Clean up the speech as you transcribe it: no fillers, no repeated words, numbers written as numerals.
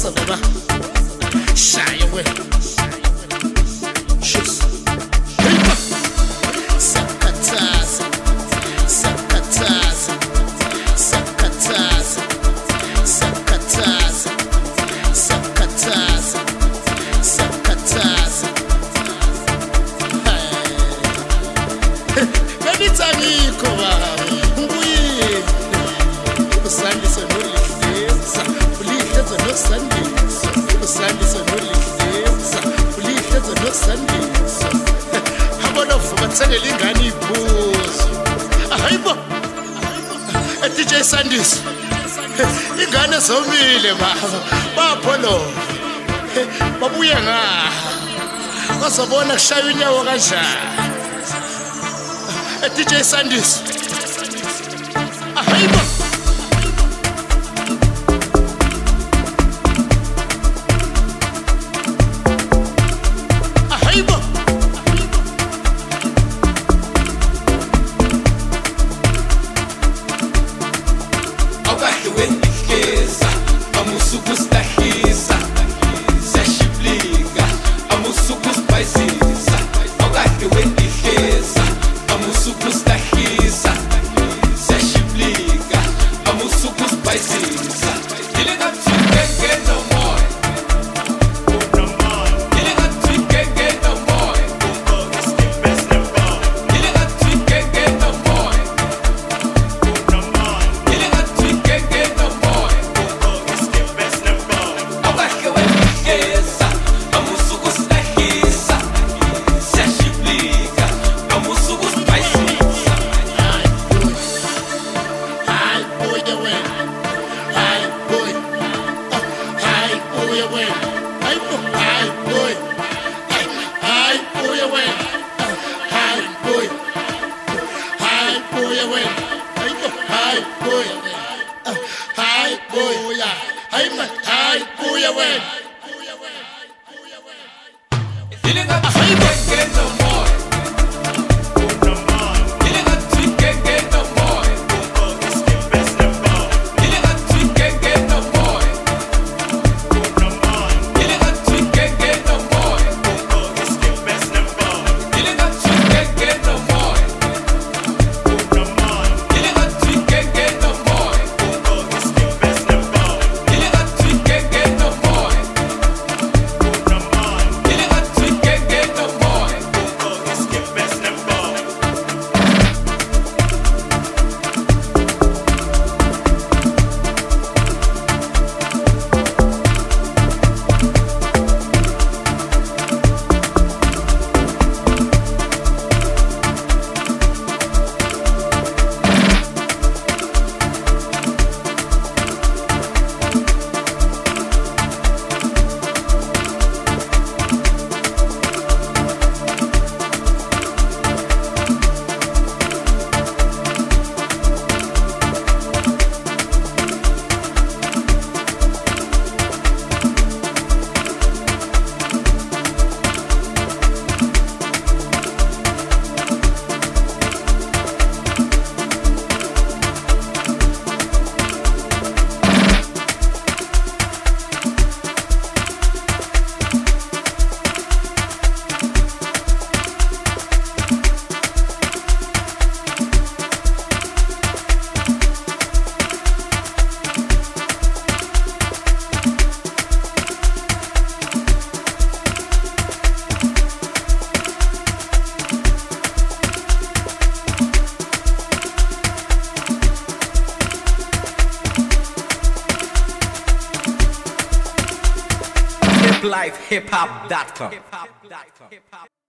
baba shaya we shus sakataza sakataza sakataza sakataza sakataza sakataza benitsamiko baba nguyini usandisa nolihlenza ulihlenza nosandisa usandisa nolihlenza ulihlenza nosandisa abonovu bathengela ingane iphuzo hayibo DJ Sandisa ingane zomile baba bapholo babuye nga bazobona kushaya inyawo kanjani DJ Sandisa hayibo hayibo Abaixo esqueça, a musucos da risa, se explica, a musucos paisisa. Abaixo esqueça, a musucos da risa, se explica, a musucos paisisa. Ele não te quer no more, ele não te quer no more, ele não te quer no more. Lifehip-hop.com